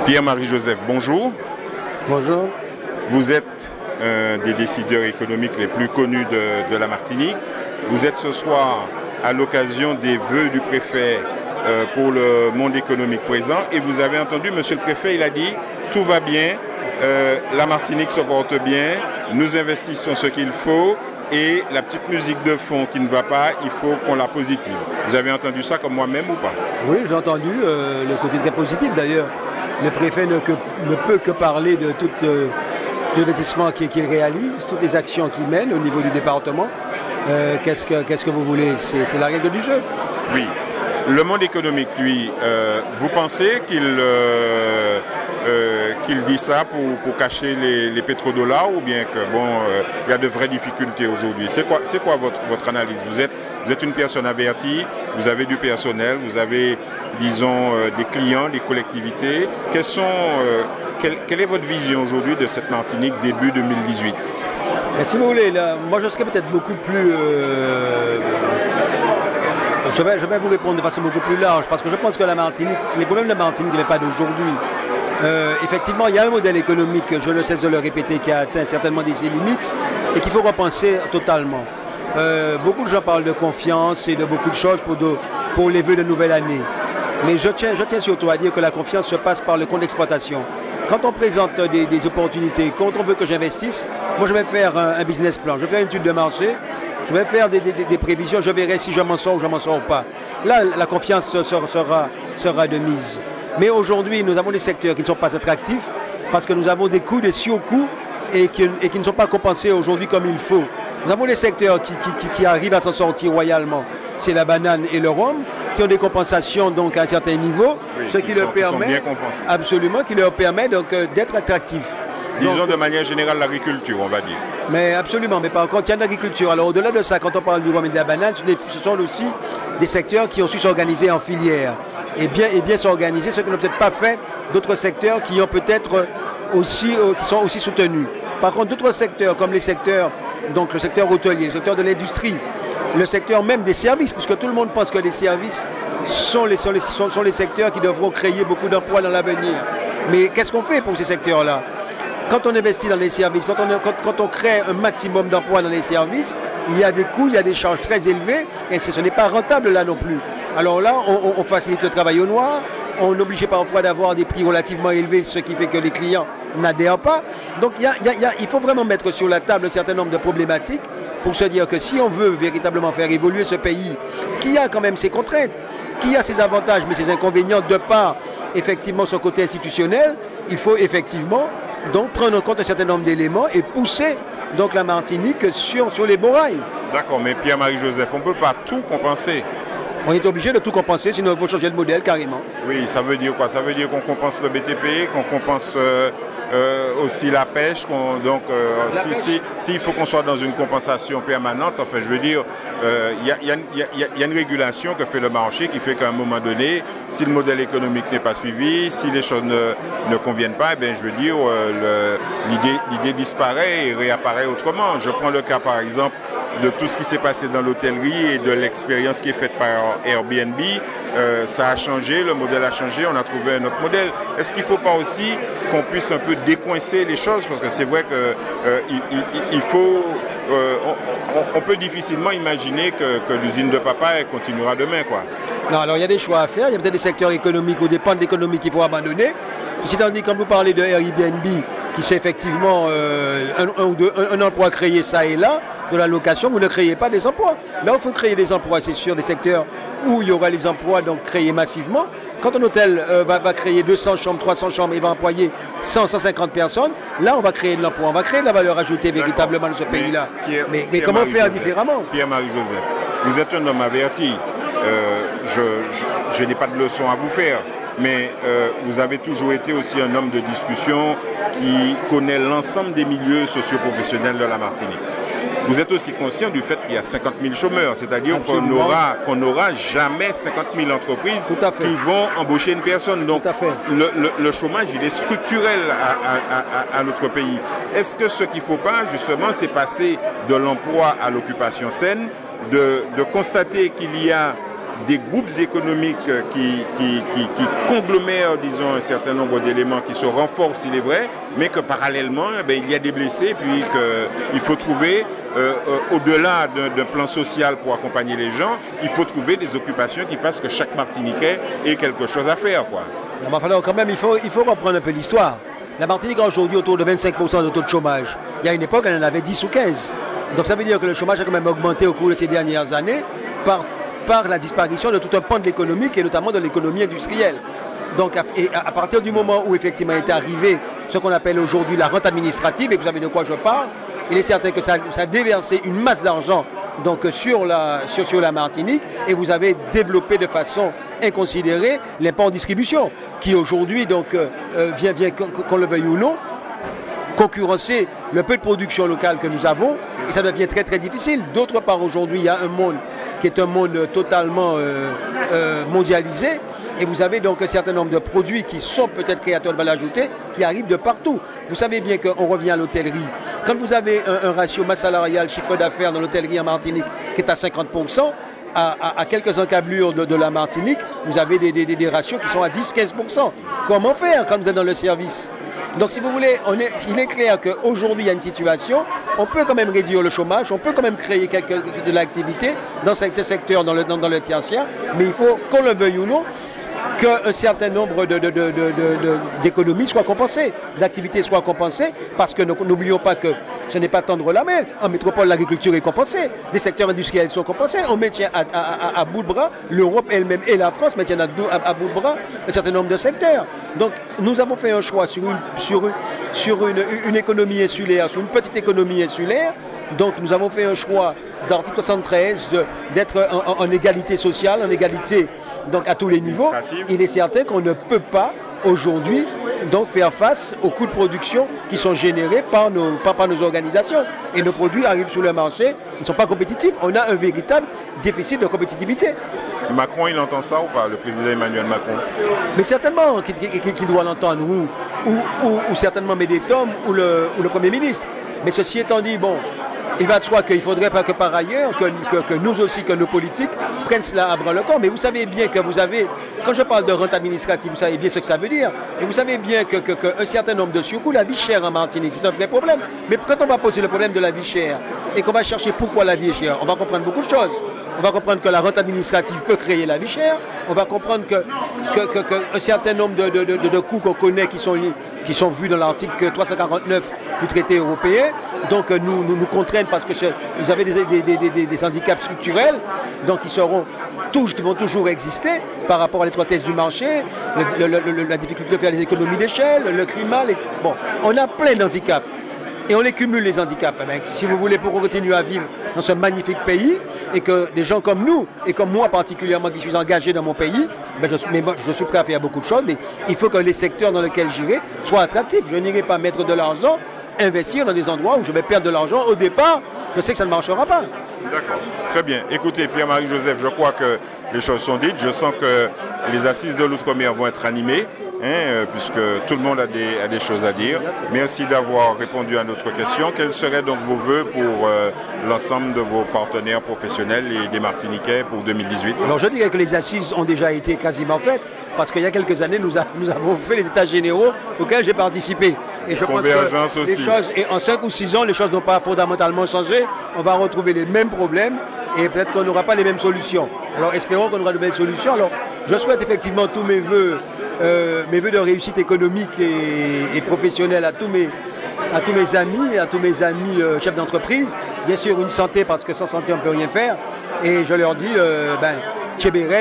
Pierre-Marie Joseph, bonjour. Bonjour. Vous êtes un des décideurs économiques les plus connus de la Martinique. Vous êtes ce soir à l'occasion des vœux du préfet pour le monde économique présent et vous avez entendu, monsieur le préfet, il a dit tout va bien, la Martinique se porte bien, nous investissons ce qu'il faut et la petite musique de fond qui ne va pas, il faut qu'on la positive. Vous avez entendu ça comme moi-même ou pas? Oui, j'ai entendu le côté très positif d'ailleurs. Le préfet ne peut que parler de tout l'investissement qu'il réalise, toutes les actions qu'il mène au niveau du département. Qu'est-ce que vous voulez? C'est la règle du jeu. Oui. Le monde économique, lui, vous pensez qu'il dit ça pour cacher les pétrodollars ou bien que il y a de vraies difficultés aujourd'hui? C'est quoi votre analyse? Vous êtes une personne avertie, vous avez du personnel, vous avez, disons, des clients, des collectivités. Quelle est votre vision aujourd'hui de cette Martinique début 2018? Mais si vous voulez, là, moi je serais peut-être beaucoup plus... Je vais vous répondre de façon beaucoup plus large parce que je pense que la Martinique, les problèmes de la Martinique ne viennent pas d'aujourd'hui. Effectivement, il y a un modèle économique, je ne cesse de le répéter, qui a atteint certainement ses limites et qu'il faut repenser totalement. Beaucoup de gens parlent de confiance et de beaucoup de choses pour les vœux de nouvelle année. Mais je tiens surtout à dire que la confiance se passe par le compte d'exploitation. Quand on présente des opportunités, quand on veut que j'investisse, moi je vais faire un business plan, je vais faire une étude de marché, je vais faire des prévisions, je verrai si je m'en sors ou je ne m'en sors pas. Là, la confiance sera de mise. Mais aujourd'hui, nous avons des secteurs qui ne sont pas attractifs parce que nous avons des coûts, des surcoûts et qui ne sont pas compensés aujourd'hui comme il faut. Nous avons des secteurs qui arrivent à s'en sortir royalement. C'est la banane et le rhum qui ont des compensations donc à un certain niveau, oui, ce qui leur permet absolument qui leur permet donc d'être attractifs. Disons donc, de manière générale l'agriculture, on va dire. Mais absolument, mais par contre, il y a de l'agriculture. Alors au-delà de ça, quand on parle du rhum et de la banane, ce sont aussi des secteurs qui ont su s'organiser en filière et bien s'organiser, ce que n'ont peut-être pas fait d'autres secteurs qui ont peut-être aussi qui sont aussi soutenus. Par contre, d'autres secteurs comme les secteurs, donc le secteur hôtelier, le secteur de l'industrie, le secteur même des services, puisque tout le monde pense que les services sont les secteurs qui devront créer beaucoup d'emplois dans l'avenir. Mais qu'est-ce qu'on fait pour ces secteurs-là? Quand on investit dans les services, quand on crée un maximum d'emplois dans les services, il y a des coûts, il y a des charges très élevées et ce n'est pas rentable là non plus. Alors là, on facilite le travail au noir, on est obligé parfois d'avoir des prix relativement élevés, ce qui fait que les clients n'adhèrent pas. Donc il faut vraiment mettre sur la table un certain nombre de problématiques pour se dire que si on veut véritablement faire évoluer ce pays, qui a quand même ses contraintes, qui a ses avantages mais ses inconvénients de par effectivement son côté institutionnel, il faut effectivement donc prendre en compte un certain nombre d'éléments et pousser donc la Martinique sur les bons rails. D'accord, mais Pierre-Marie Joseph, on ne peut pas tout compenser. On est obligé de tout compenser, sinon il faut changer de modèle carrément. Oui, ça veut dire quoi? Ça veut dire qu'on compense le BTP, qu'on compense aussi la pêche. S'il faut qu'on soit dans une compensation permanente, enfin je veux dire, il y a une régulation que fait le marché qui fait qu'à un moment donné, si le modèle économique n'est pas suivi, si les choses ne conviennent pas, eh bien, je veux dire, l'idée disparaît et réapparaît autrement. Je prends le cas par exemple de tout ce qui s'est passé dans l'hôtellerie et de l'expérience qui est faite par Airbnb. Ça a changé, le modèle a changé, on a trouvé un autre modèle. Est-ce qu'il ne faut pas aussi qu'on puisse un peu décoincer les choses? Parce que c'est vrai qu'il faut... on peut difficilement imaginer que l'usine de papa elle continuera demain, quoi. Non, alors il y a des choix à faire, il y a peut-être des secteurs économiques ou des pans de l'économie qu'il faut abandonner. Ceci étant dit, quand vous parlez de Airbnb, qui c'est effectivement un emploi créé ça et là, de la location, vous ne créez pas des emplois. Là, il faut créer des emplois, c'est sûr, des secteurs où il y aura les emplois donc créés massivement. Quand un hôtel va créer 200 chambres, 300 chambres et va employer 150 personnes, là, on va créer de l'emploi, on va créer de la valeur ajoutée véritablement dans ce pays-là. Mais comment faire différemment? Pierre-Marie Joseph, vous êtes un homme averti. Je n'ai pas de leçon à vous faire, mais vous avez toujours été aussi un homme de discussion qui connaît l'ensemble des milieux socio-professionnels de la Martinique. Vous êtes aussi conscient du fait qu'il y a 50 000 chômeurs, c'est-à-dire qu'on n'aura jamais 50 000 entreprises qui vont embaucher une personne. Donc le chômage, il est structurel à notre pays. Est-ce que ce qu'il ne faut pas, justement, c'est passer de l'emploi à l'occupation saine, de constater qu'il y a des groupes économiques qui conglomèrent, disons, un certain nombre d'éléments qui se renforcent, il est vrai, mais que parallèlement, il y a des blessés, puis qu'il faut trouver, au-delà d'un plan social pour accompagner les gens, il faut trouver des occupations qui fassent que chaque Martiniquais ait quelque chose à faire, quoi. Non, mais alors, quand même, il faut reprendre un peu l'histoire. La Martinique a aujourd'hui autour de 25% de taux de chômage. Il y a une époque, elle en avait 10 ou 15. Donc ça veut dire que le chômage a quand même augmenté au cours de ces dernières années par la disparition de tout un pan de l'économie, et notamment de l'économie industrielle. Donc à partir du moment où effectivement est arrivé ce qu'on appelle aujourd'hui la rente administrative, et vous savez de quoi je parle, il est certain que ça a déversé une masse d'argent donc, sur la Martinique, et vous avez développé de façon inconsidérée l'impôt en distribution, qui aujourd'hui donc vient qu'on le veuille ou non, concurrencer le peu de production locale que nous avons, et ça devient très très difficile. D'autre part, aujourd'hui, il y a un monde qui est un monde totalement mondialisé, et vous avez donc un certain nombre de produits qui sont peut-être créateurs de valeur ajoutée, qui arrivent de partout. Vous savez bien qu'on revient à l'hôtellerie. Quand vous avez un ratio masse salariale, chiffre d'affaires dans l'hôtellerie en Martinique qui est à 50%, à quelques encablures de la Martinique, vous avez des ratios qui sont à 10-15%. Comment faire quand vous êtes dans le service ? Donc si vous voulez, il est clair qu'aujourd'hui il y a une situation, on peut quand même réduire le chômage, on peut quand même créer de l'activité dans certains secteurs, dans le tertiaire, mais il faut, qu'on le veuille ou non, qu'un certain nombre d'économies soient compensées, d'activités soient compensées, parce que n'oublions pas que ce n'est pas tendre la main. En métropole, l'agriculture est compensée, les secteurs industriels sont compensés, on maintient à bout de bras, l'Europe elle-même et la France maintiennent à bout de bras un certain nombre de secteurs. Donc nous avons fait un choix sur une économie insulaire, sur une petite économie insulaire. Donc nous avons fait un choix d'article 73 d'être en égalité sociale, en égalité donc à tous les niveaux. Il est certain qu'on ne peut pas aujourd'hui donc faire face aux coûts de production qui sont générés par nos organisations. Et nos produits arrivent sur le marché, ils ne sont pas compétitifs. On a un véritable déficit de compétitivité. Macron, il entend ça ou pas, le président Emmanuel Macron? Mais certainement qu'il doit l'entendre, ou certainement Médétom ou le Premier ministre. Mais ceci étant dit, bon, il va de soi qu'il faudrait pas que par ailleurs, que nous aussi, que nos politiques prennent cela à bras le corps. Mais vous savez bien que vous avez, quand je parle de rente administrative, vous savez bien ce que ça veut dire. Et vous savez bien qu'un certain nombre de surcoûts, la vie chère en Martinique, c'est un vrai problème. Mais quand on va poser le problème de la vie chère et qu'on va chercher pourquoi la vie est chère, on va comprendre beaucoup de choses. On va comprendre que la rente administrative peut créer la vie chère. On va comprendre qu'un certain nombre de coûts qu'on connaît qui sont vus dans l'article 349 du traité européen, donc nous contraignent parce que vous avez des handicaps structurels, donc qui vont toujours exister par rapport à l'étroitesse du marché, la difficulté de faire des économies d'échelle, le climat. Bon, on a plein d'handicaps. Et on les cumule, les handicaps. Si vous voulez, pour continuer à vivre dans ce magnifique pays, et que des gens comme nous, et comme moi particulièrement, qui suis engagé dans mon pays, je suis prêt à faire beaucoup de choses, mais il faut que les secteurs dans lesquels j'irai soient attractifs. Je n'irai pas mettre de l'argent, investir dans des endroits où je vais perdre de l'argent. Au départ, je sais que ça ne marchera pas. D'accord, très bien. Écoutez, Pierre-Marie Joseph, je crois que les choses sont dites. Je sens que les assises de l'outre-mer vont être animées. Puisque tout le monde a des choses à dire. Merci d'avoir répondu à notre question. Quels seraient donc vos vœux pour l'ensemble de vos partenaires professionnels et des Martiniquais pour 2018? Alors je dirais que les assises ont déjà été quasiment faites, parce qu'il y a quelques années, nous avons fait les états généraux auxquels j'ai participé. Et je pense que les choses, et en 5 ou 6 ans, les choses n'ont pas fondamentalement changé. On va retrouver les mêmes problèmes et peut-être qu'on n'aura pas les mêmes solutions. Alors espérons qu'on aura de belles solutions. Alors je souhaite effectivement tous mes vœux de réussite économique et professionnelle à tous mes amis chefs d'entreprise. Bien sûr une santé, parce que sans santé on ne peut rien faire. Et je leur dis, Tchébéred,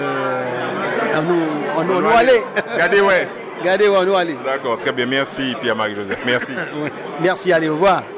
on nous aller. Regardez, ouais. Regardez où on nous aller. D'accord, très bien. Merci Pierre-Marie Joseph. Merci. Merci, allez, au revoir.